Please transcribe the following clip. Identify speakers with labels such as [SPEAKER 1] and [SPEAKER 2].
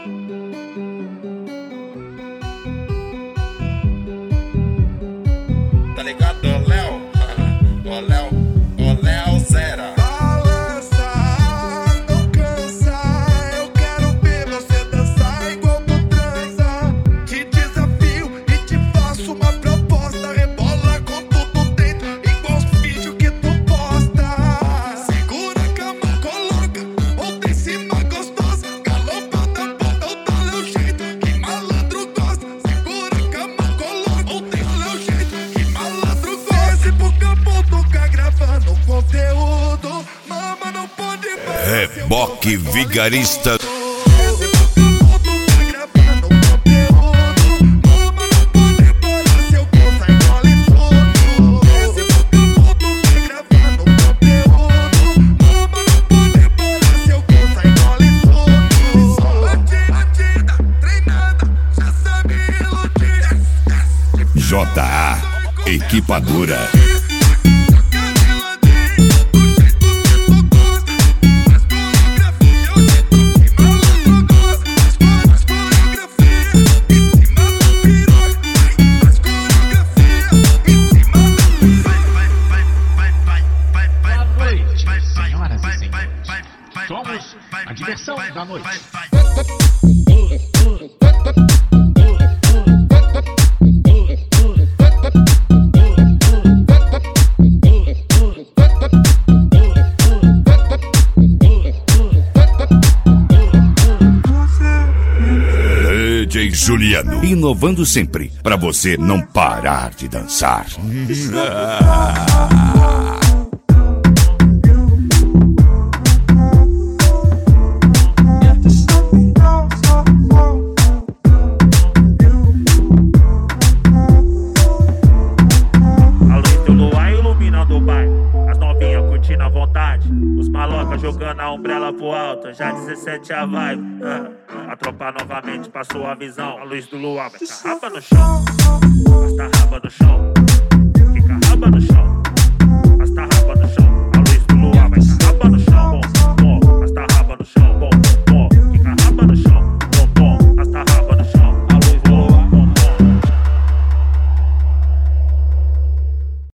[SPEAKER 1] Tá ligado, ô Léo? Ô Léo Zera.
[SPEAKER 2] Balança, não cansa. Eu quero ver você dançar igual tu transa. Te desafio e te faço uma proposta. Rebola com tudo dentro, igual os vídeos que tu posta. Segura a cama, coloca, ou em cima gostosa. Galopada, bota o teu jeito, que malandro gosta. Segura a cama, coloca, ou em teu jeito, que malandro gosta. Esse Pucabu tá gravando conteúdo. Mama não pode parar.
[SPEAKER 3] Reboque Vigarista.
[SPEAKER 2] Esse Pucabu tá gravando conteúdo. Mama não pode parar. Seu cu sai mole tudo. Esse Pucabu tá gravando conteúdo. Mama não pode parar. Seu cu sai mole tudo. Batida, treinada, já sabe iludir.
[SPEAKER 3] JA Equipadora.
[SPEAKER 4] Senhoras e senhores, somos a diversão da noite.
[SPEAKER 3] DJ Juliano, inovando sempre, pra você não parar de dançar.
[SPEAKER 5] A luz do luar iluminando o bairro, as novinhas curtindo à vontade, os malocas jogando a umbrella pro alto, já 17 a vibe. A tropa novamente passou a visão, a luz do luar vai ficar raba no chão, basta raba no chão, fica raba no chão.